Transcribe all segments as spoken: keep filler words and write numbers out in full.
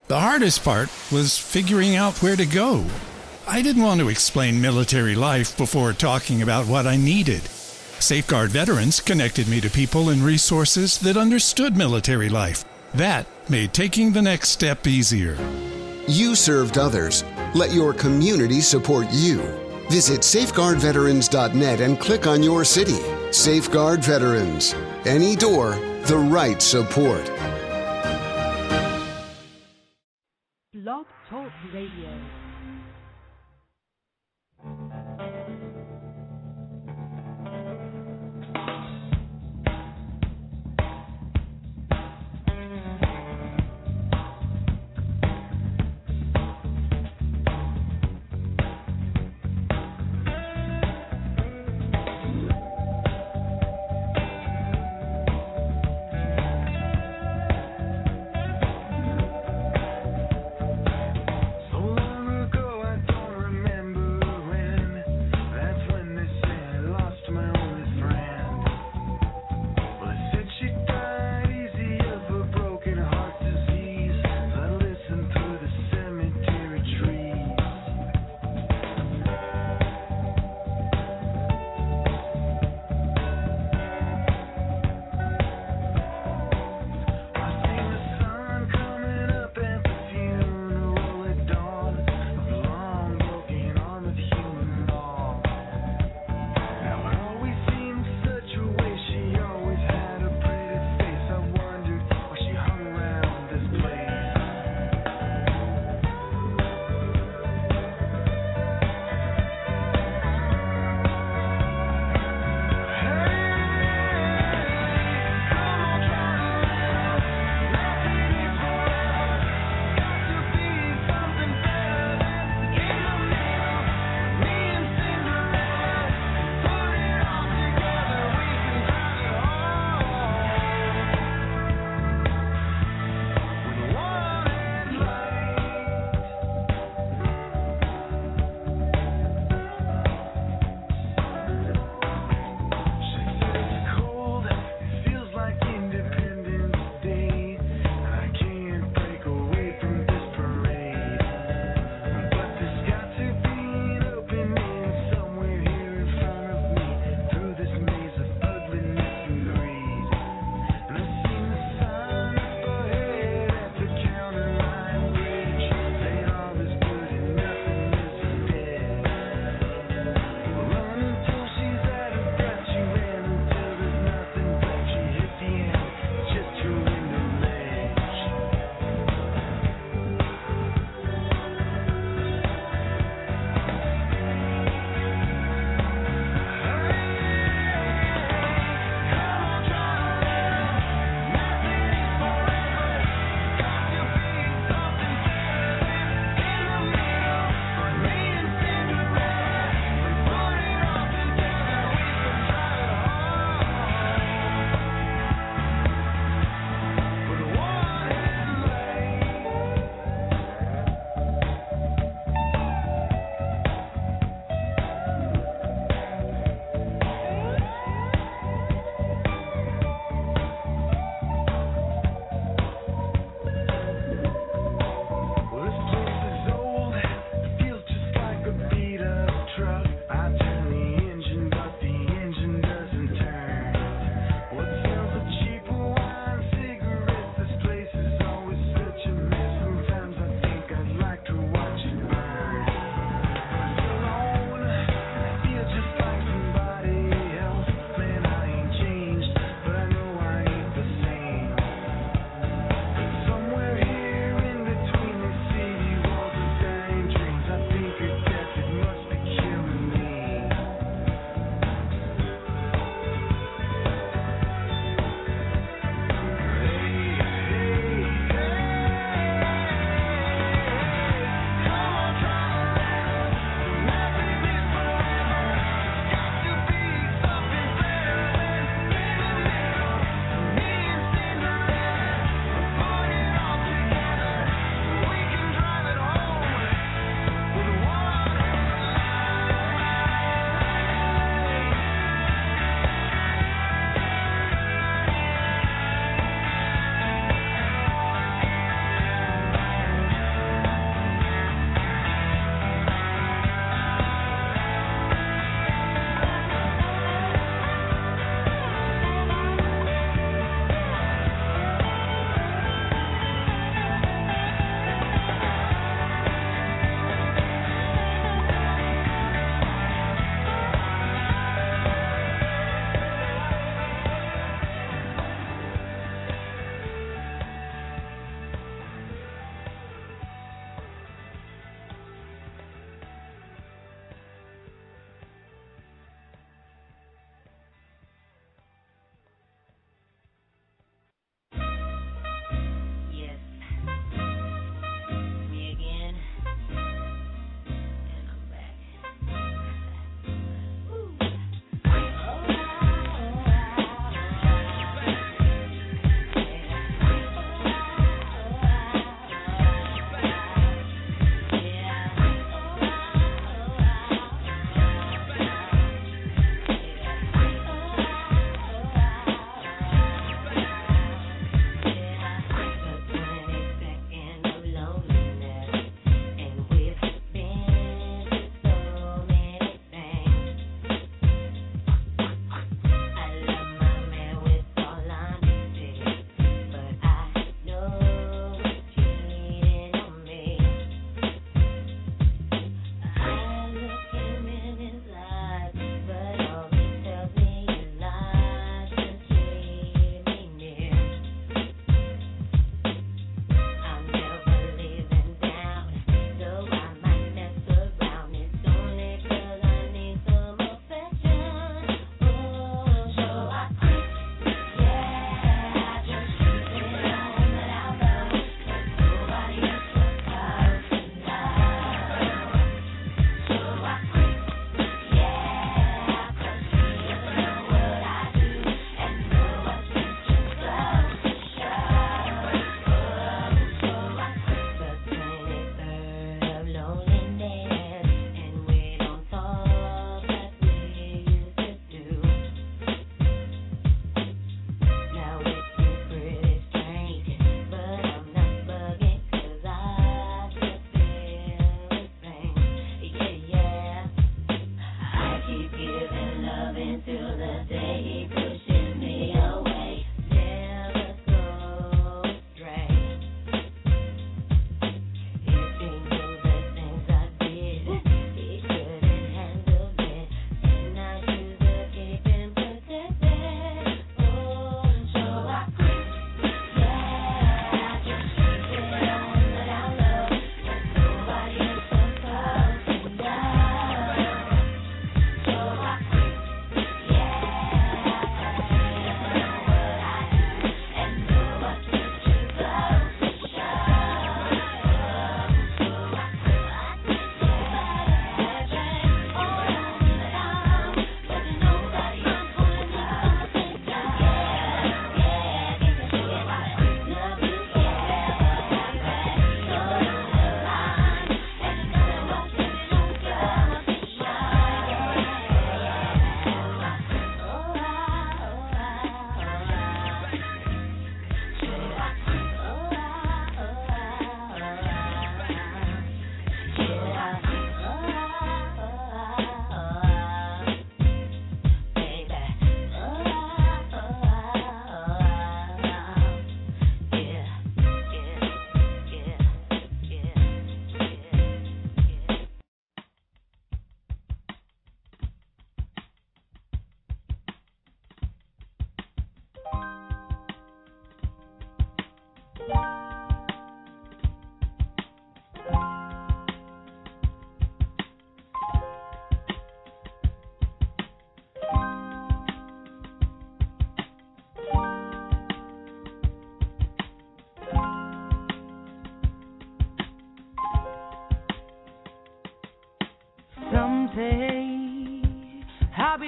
The hardest part was figuring out where to go. I didn't want to explain military life before talking about what I needed. Safeguard Veterans connected me to people and resources that understood military life. That made taking the next step easier. You served others. Let your community support you. Visit safeguard veterans dot net and click on your city. Safeguard Veterans. Any door, the right support. Blog Talk Radio. So long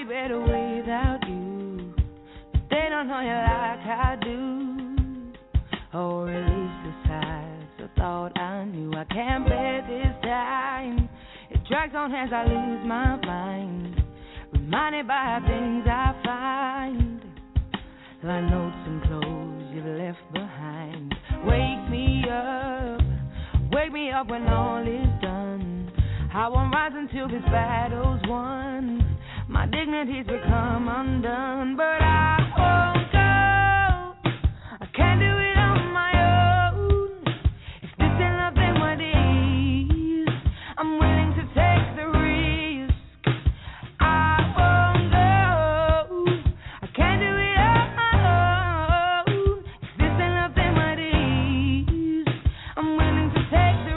better without you. They don't know you like I do. Or at least the size I thought I knew. I can't bear this time. It drags on as I lose my mind, reminded by things I find, like notes and clothes you've left behind. Wake me up, wake me up when all is done. I won't rise until this battle's won. My dignity's become undone, but I won't go. I can't do it on my own. If this ain't love, then what is? I'm willing to take the risk. I won't go. I can't do it on my own. If this ain't love, then what is? I'm willing to take the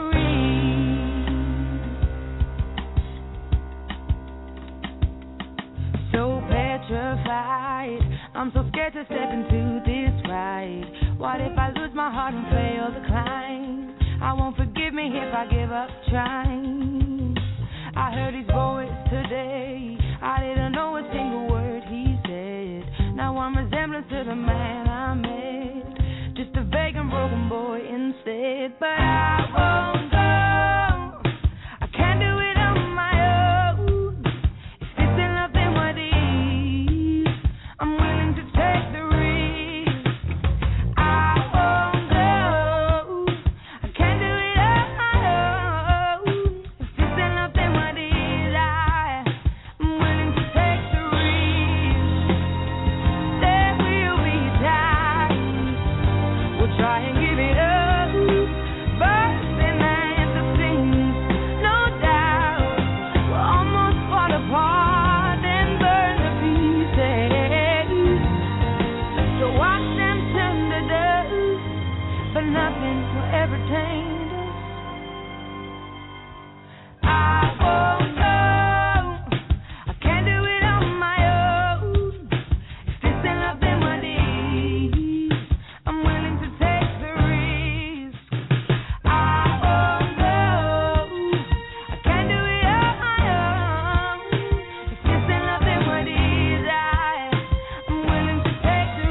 risk. So petrified, I'm so scared to step into this ride. What if I lose my heart and fail the climb? I won't forgive me if I give up trying. I heard his voice today. I didn't know a single word he said. Now I'm resembling to the man I met, just a vague and broken boy instead. But I won't go. I can't do it on my own. If this ain't love, then what is? I'm willing to take the risk. I won't go. I can't do it on my own. If this ain't love, then what is? I am willing to take the risk. There will be times we'll try and give it up, but then at the things, no doubt, we'll almost fall apart and burn to pieces. So watch them turn to dust, but nothing will ever taint us. I won't go. I can't do it on my own. If this ain't love, then what is? I'm willing to take the risk. I won't go. I can't do it on my own. If this ain't love, then what is? I am willing to take the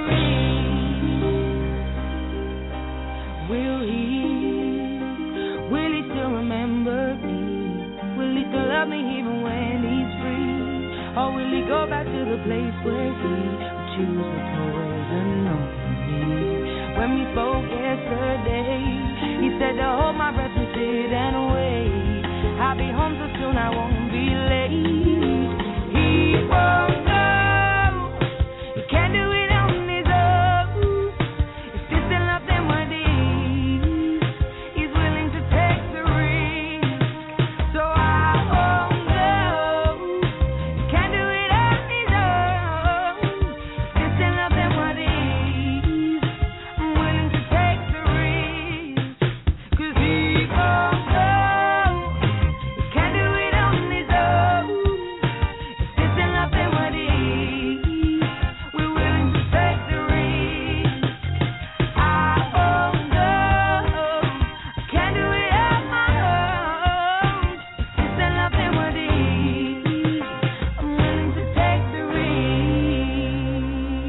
risk. Will he? Will he still remember me? Will he still love me even when he's free? Or will he go back to the place where he would choose the poison over me? When we spoke yesterday, he said to hold my breath and sit and wait. I'll be home so soon I won't be late. He won't go. He can't do it on his own. If this ain't love, then what is? He's willing to take the risk. So I won't go. He can't do it on his own. If this ain't love, then what is? I'm willing to take the risk. 'Cause he won't go. He can't do it on his own. If this ain't love, then what is? We're willing to take the risk. I won't go. I can't do it on my own. If this ain't love, then what is? I'm willing to take the risk.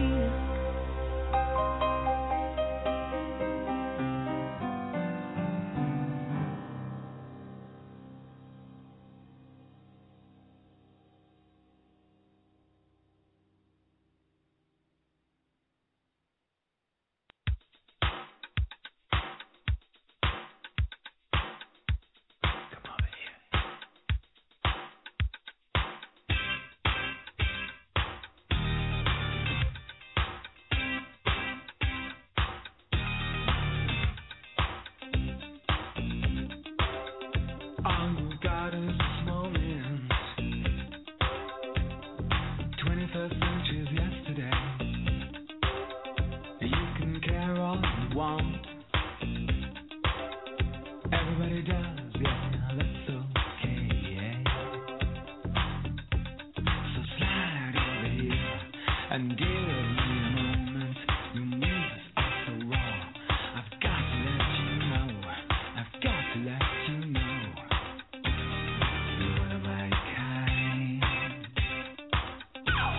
All you got is this moment. twenty-first century's yesterday. You can care all you want. Everybody does, yeah, that's okay, yeah. So slide over here and give me a moment. Your moves are so raw. I've got to let you know. I've got to let you know. You're one of my kind.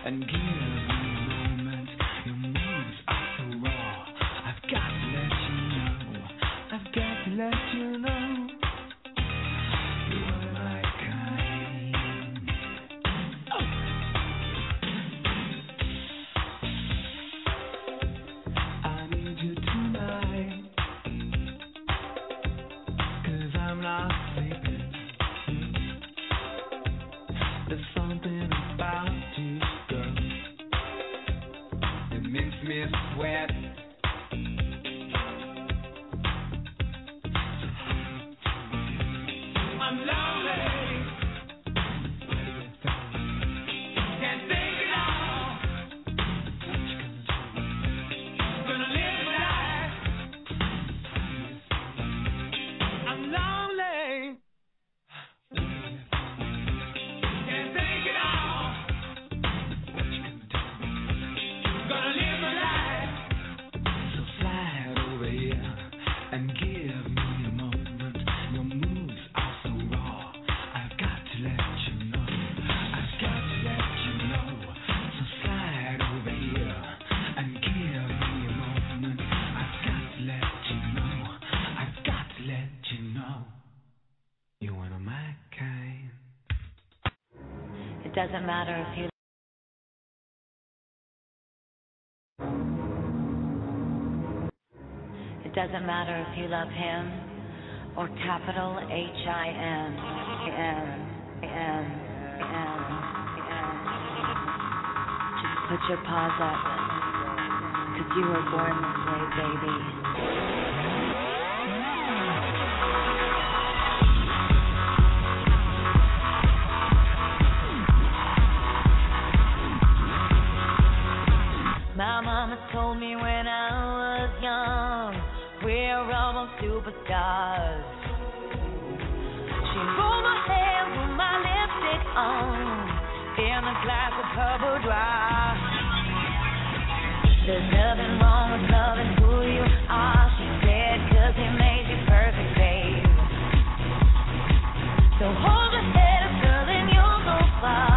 and give me a moment. Your moves are so raw. I've got to let you know. I've got to let you know. You are my kind. Oh. I need you tonight, 'cause I'm not sleeping. There's something about you, girl, that makes me sweat. I'm lonely, can't think it all. Gonna live life. I'm lonely. Can't think it all. Gonna live my life. So slide over here and give me a moment. Your moves are so raw. I've got to let you know. I've got to let you know. So slide over here and give me a moment. I've got to let you know. I've got to let you know. You're one of my kind. It doesn't matter if you It doesn't matter if you love him or capital H I M M M M M. Just put your paws up, 'cause you were born this way, baby. My mama told me when I was young, we're almost superstars. She rolled my hair with my lipstick on, in a glass of purple dry. There's nothing wrong with loving who you are, she said, 'cause he made you perfect, babe. So hold your head up, girl, and you'll go far.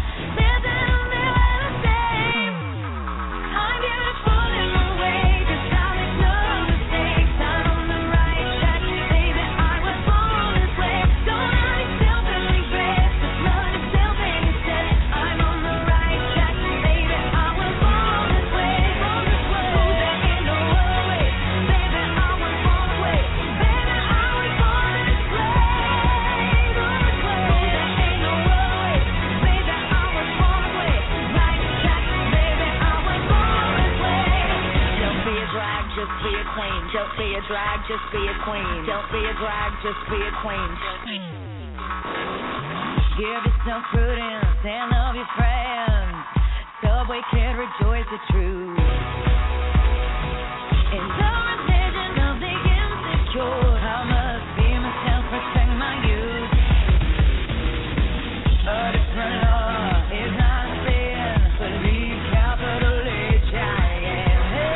Don't be a drag, just be a queen. Don't be a drag, just be a queen. Give yourself prudence and love your friends. Subway kid, rejoice the truth. In the religion of the insecure, I must be myself, protect my youth. But it's my law, it's not sin. Believe capital H I M.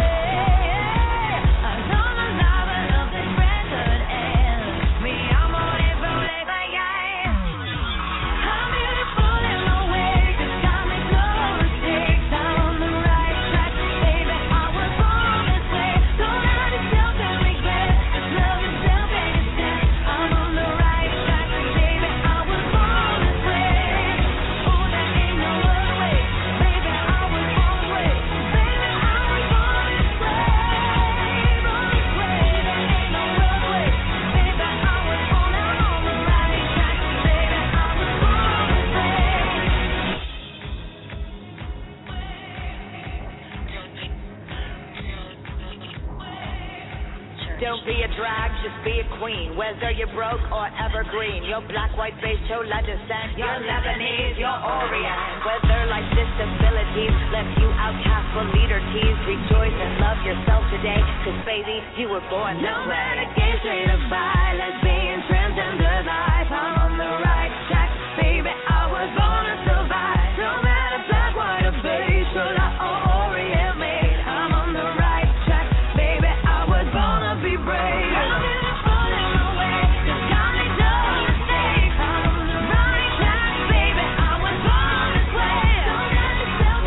Don't be a drag, just be a queen. Whether you're broke or evergreen, your black, white, beige, chola descent, you're Lebanese, you're Orient. Whether life's disabilities left you outcast for leader tease, rejoice and love yourself today, 'cause baby, you were born this way. No matter gay, straight or bi, lesbian, transgender life, I'm on the right track, baby, I was born to survive. No matter black, white, or beige, chola or Orient made, I'm on the right track, baby, I was born to be brave. Don't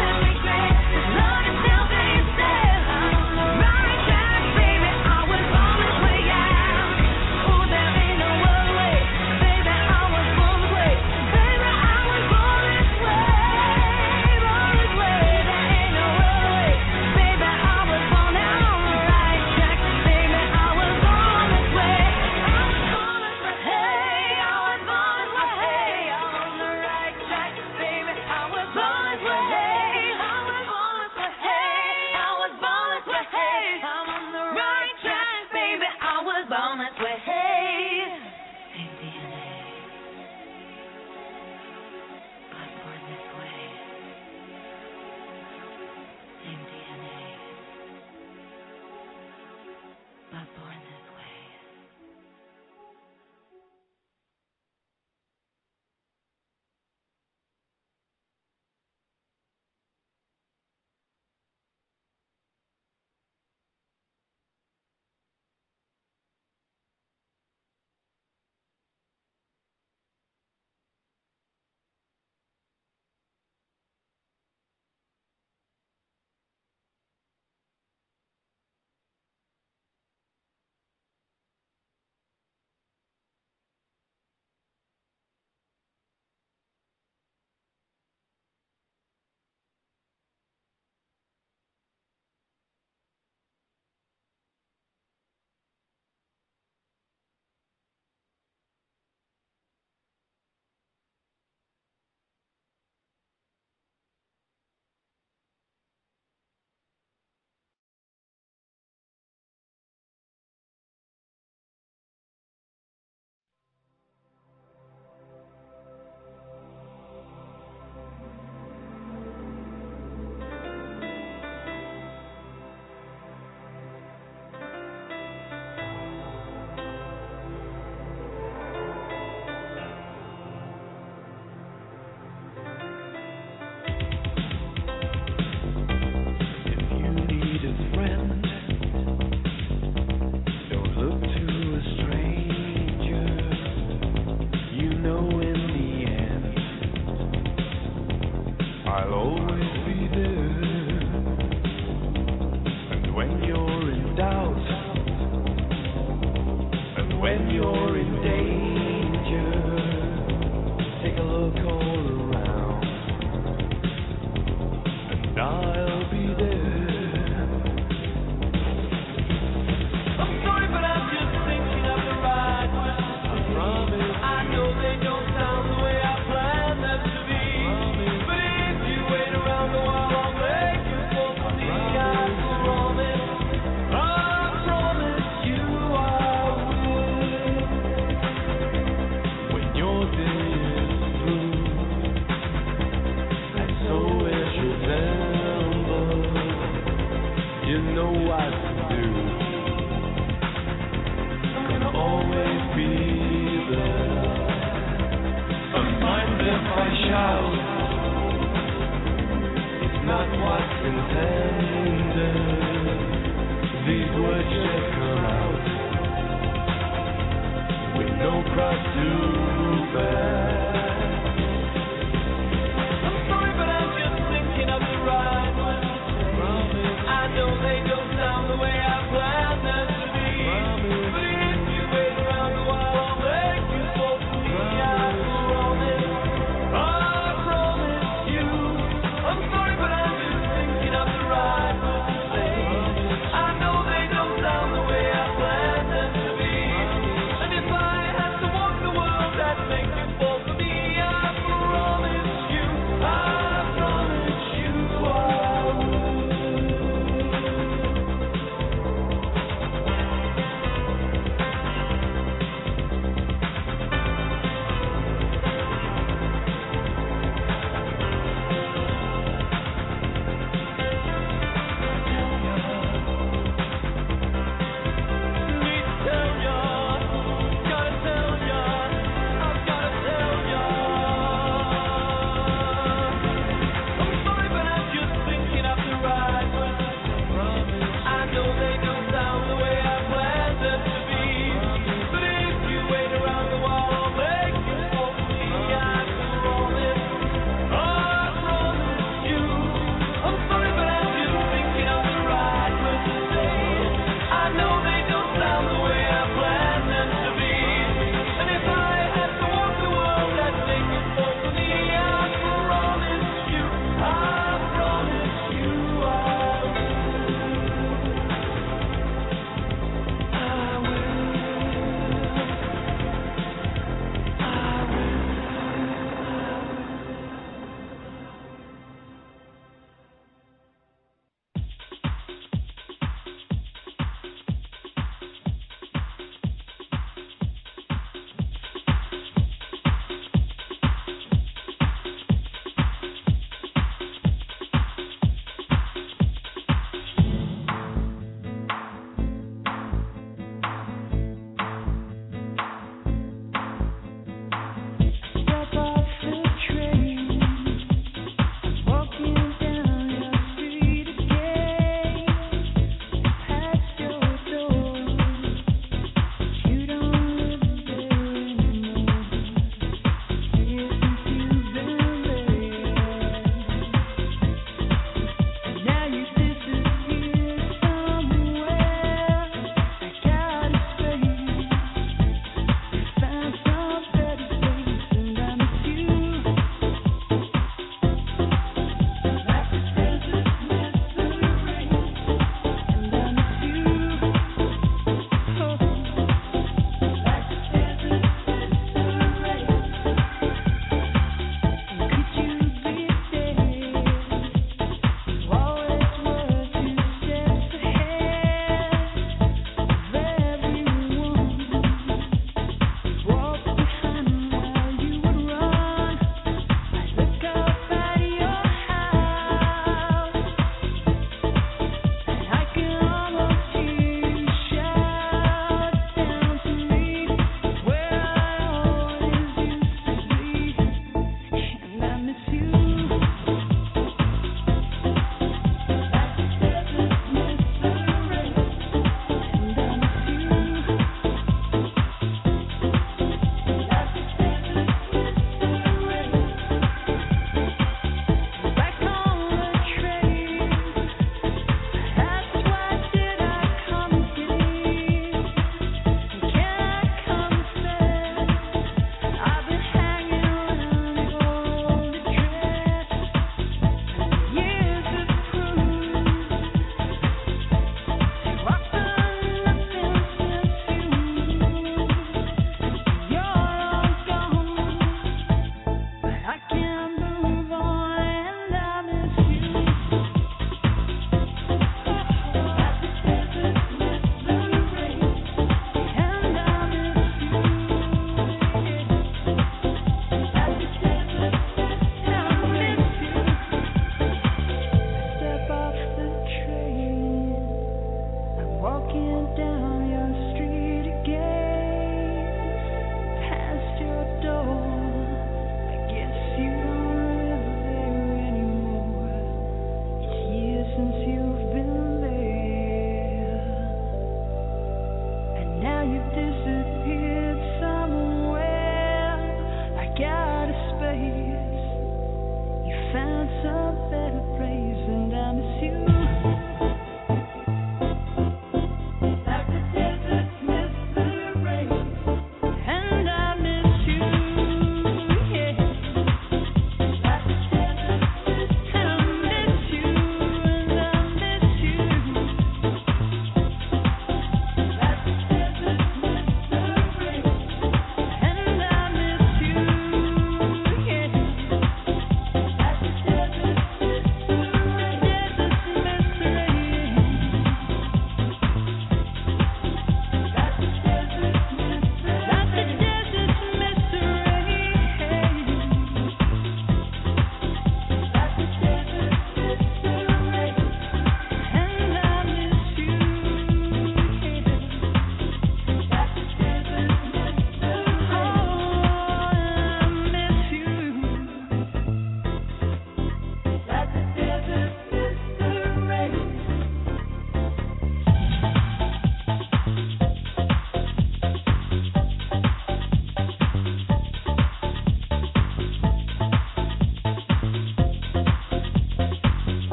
always be there. And when you're in doubt, and when you're in danger, take a look all around, and I'll be there. I'm sorry, but I'm just thinking of the right words. I promise. I know they don't sound the way I planned them to be. But if you wait around a while, I'll make you fall for me. I promise. I promise you I will. When your day is through, and so is November, you know what to do. I'm gonna always be there. And mind if I shout? It's not what's intended. These words just come out with no cross to bear. I'm sorry, but I'm just thinking of the right words. I know they don't sound the way I planned them to be. But if you wait around a while, I'll make you fall for me. I promise. I promise you. I'm sorry, but I'm just thinking of the right words to say. I know they don't sound the way I planned them to be. And if I had to walk the world, I'd make you fall for me.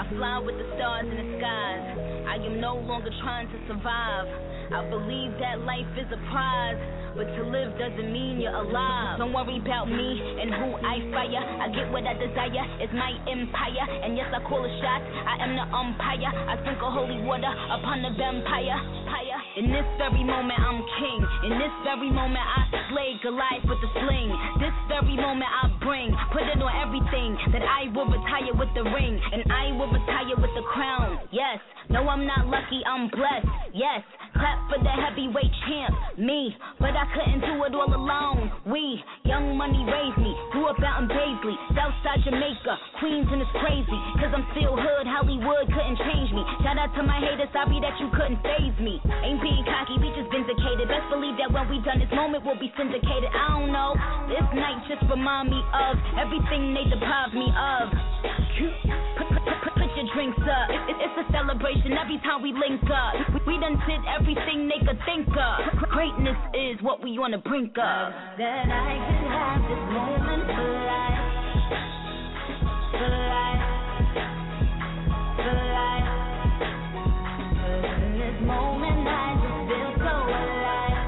I fly with the stars in the skies. I am no longer trying to survive. I believe that life is a prize, but to live doesn't mean you're alive. Don't worry about me and who I fire. I get what I desire, it's my empire. And yes, I call a shot, I am the umpire. I sprinkle holy water upon the vampire. In this very moment I'm king. In this very moment I slay Goliath with the sling. This very moment I bring, put it on everything, that I will retire with the ring, and I will retire with the crown. Yes, no, I'm not lucky, I'm blessed. Yes, clap for the heavyweight champ, me. But I couldn't do it all alone. We, Young Money raised me, grew up out in Paisley, Southside Jamaica, Queens, and it's crazy, cause I'm still hood, Hollywood couldn't change me. Shout out to my haters, sorry that you couldn't faze me. Ain't being cocky, we just vindicated. Best believe that when we done this moment will be syndicated. I don't know, this night just remind me of everything they deprived me of. Put, put, put, put your drinks up, it, it, it's a celebration every time we link up. We, we done did everything they could think of. Greatness is what we on the brink of. That I could have this moment for life, for life, for life. 'Cause in this moment I just feel so alive,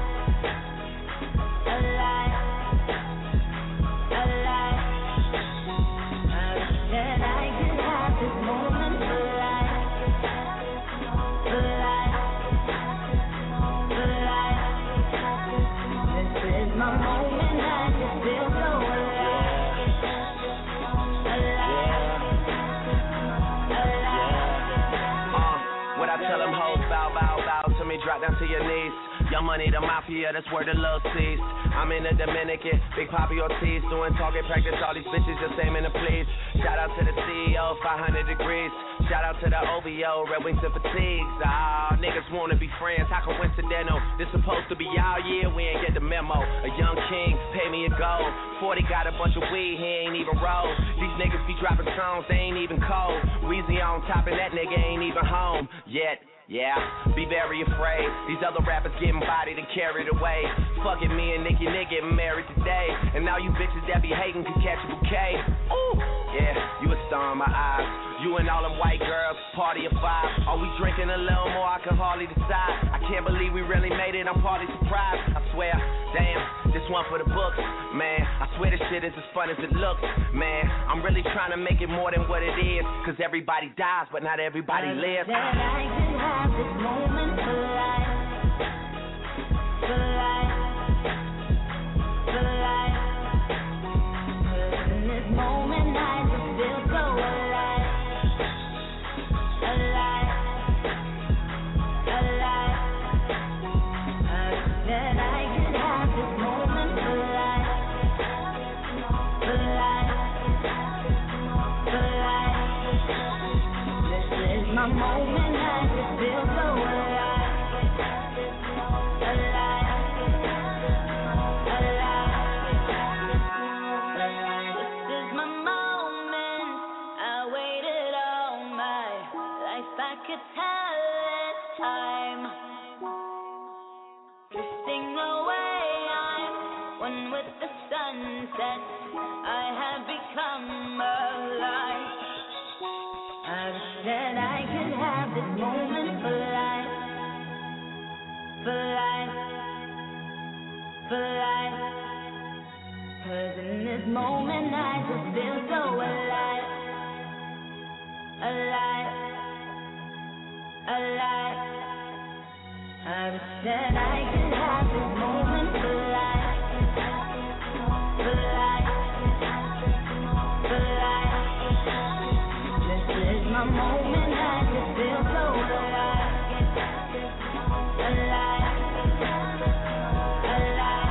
alive, alive. I wish that I could have this moment for life, for life, for life. This is my moment, I just feel so alive, alive, alive. Uh, what I tell them hoes, bow, bow, bow to me, drop down to your knees. Young Money, the mafia, that's where the love cease. I'm in the Dominican, Big Papi Ortiz, doing target practice, all these bitches just aiming to please. Shout out to the C E O, five hundred degrees. Shout out to the O V O, Red Wings and Fatigues. Ah, niggas wanna be friends, how coincidental? This supposed to be our year, we ain't get the memo. A young king, pay me a gold. forty got a bunch of weed, he ain't even roll. These niggas be dropping songs, they ain't even cold. Weezy on top and that nigga ain't even home yet. Yeah, be very afraid. These other rappers getting bodied and carried away. Fucking me and Nicki Nick getting married today. And now you bitches that be hating can catch a bouquet. Ooh, yeah, you a star in my eyes. You and all them white girls, party of five. Are we drinking a little more? I can hardly decide. I can't believe we really made it, I'm partly surprised. I swear, damn, this one for the books. Man, I swear this shit is as fun as it looks. Man, I'm really trying to make it more than what it is. Cause everybody dies, but not everybody lives. That I could have this moment for life, for life, for life. 'Cause in this moment I just feel so alive, alive, alive. I wish that I could have this moment for life, for life, for life. This is my moment, I just feel so alive, alive, alive. This is my moment, I waited all my life, I could tell it's time. Drifting away, I'm one with the sunset, I have become alive. I wish that I could have this moment for life, for life, for life. 'Cause in this moment I just feel so alive, alive, alive. I wish that I could have this moment for life, for life, for life. This is my moment, I just feel so alive, alive, alive.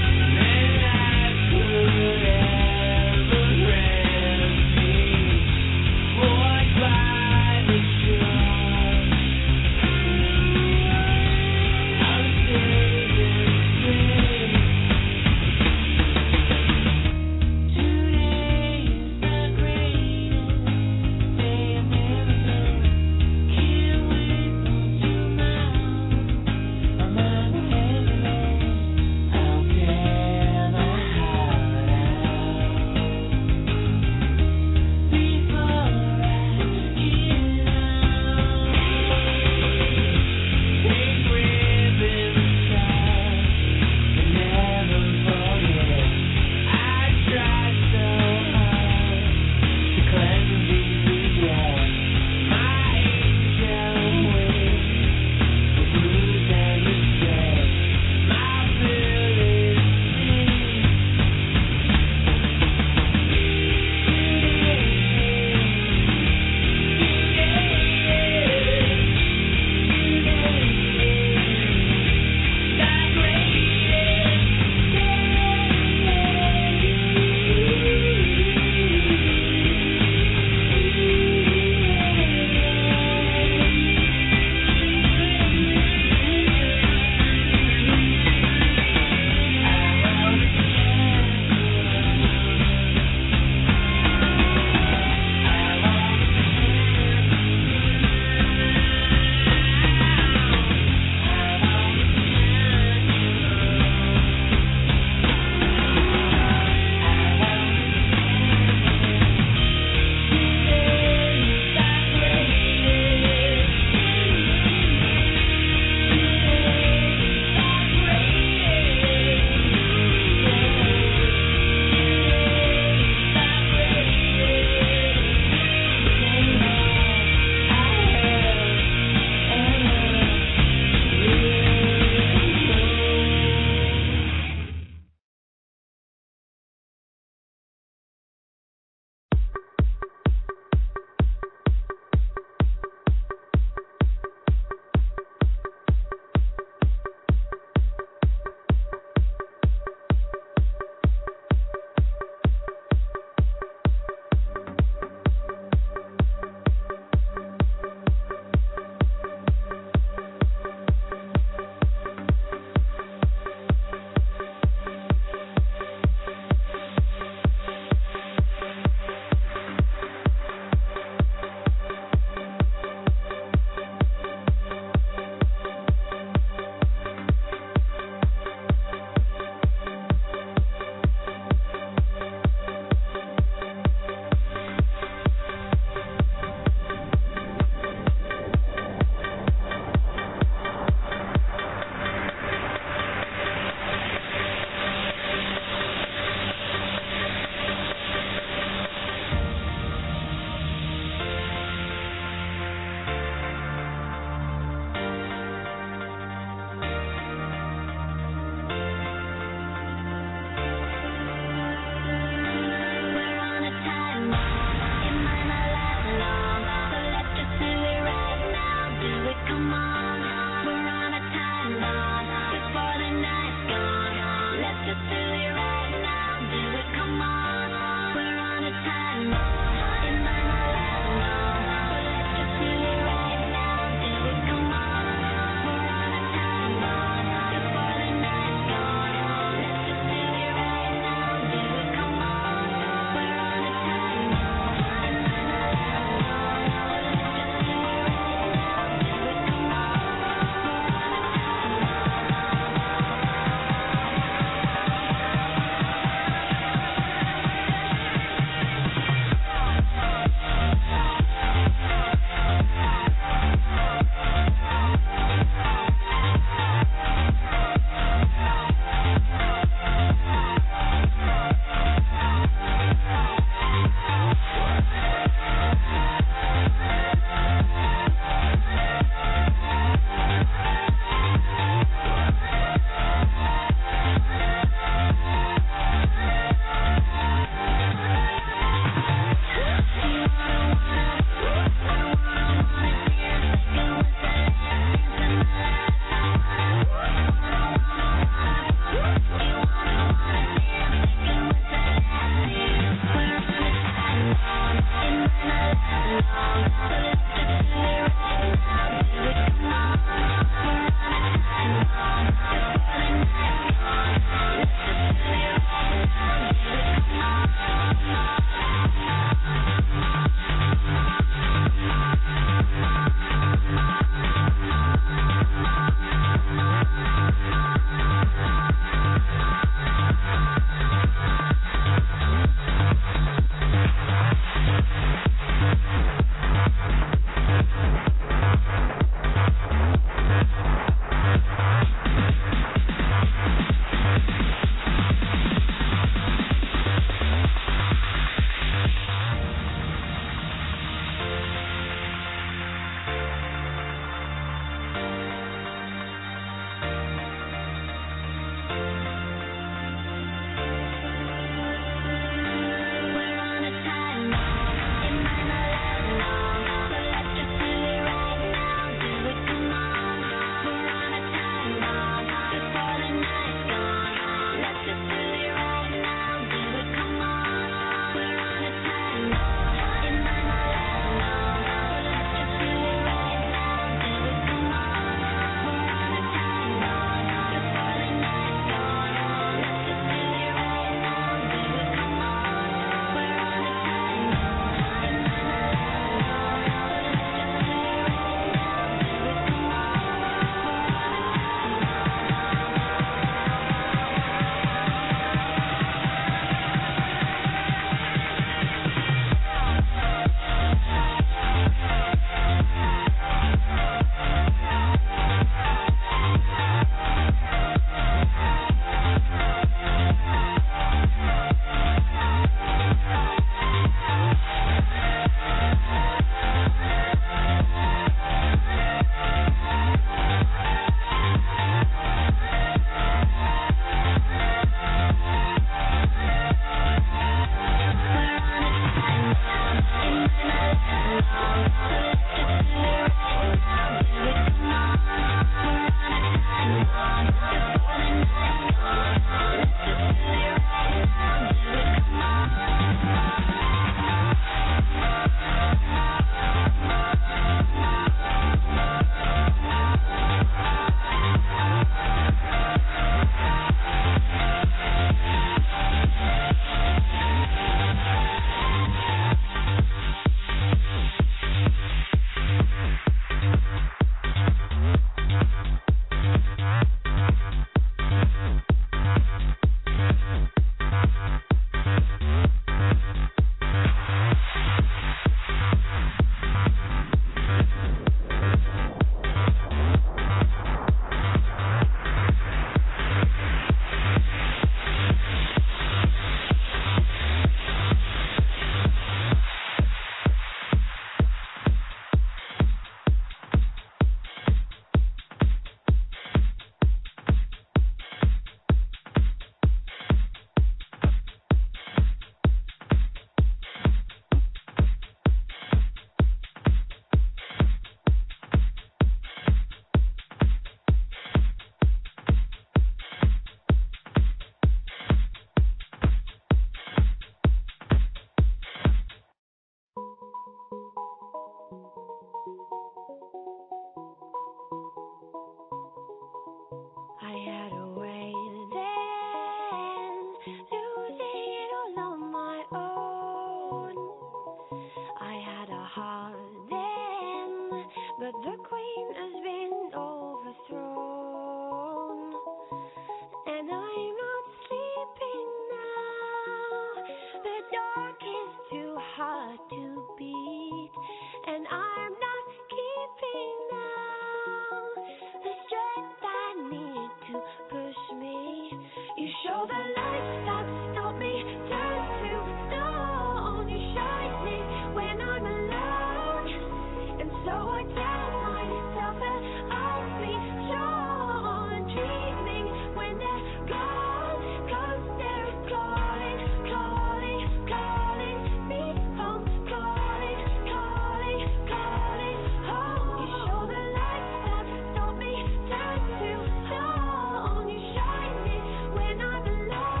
show the lights that stop me, turn to stone. You shine me when I'm alone, and so I tell myself that I'll be strong. Dreaming when they're gone, 'cause they're calling, calling, calling me home, calling, calling, calling home. You show the lights that stop me, turn to stone. You shine me when I'm alone.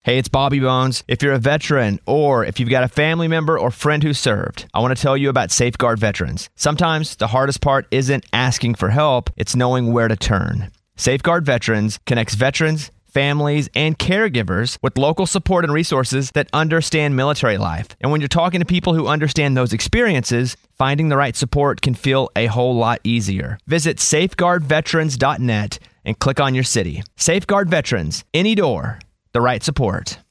Hey, it's Bobby Bones. If you're a veteran or if you've got a family member or friend who served, I want to tell you about Safeguard Veterans. Sometimes the hardest part isn't asking for help, it's knowing where to turn. Safeguard Veterans connects veterans, families, and caregivers with local support and resources that understand military life. And when you're talking to people who understand those experiences, finding the right support can feel a whole lot easier. Visit safeguard veterans dot net and click on your city. Safeguard Veterans, any door, the right support.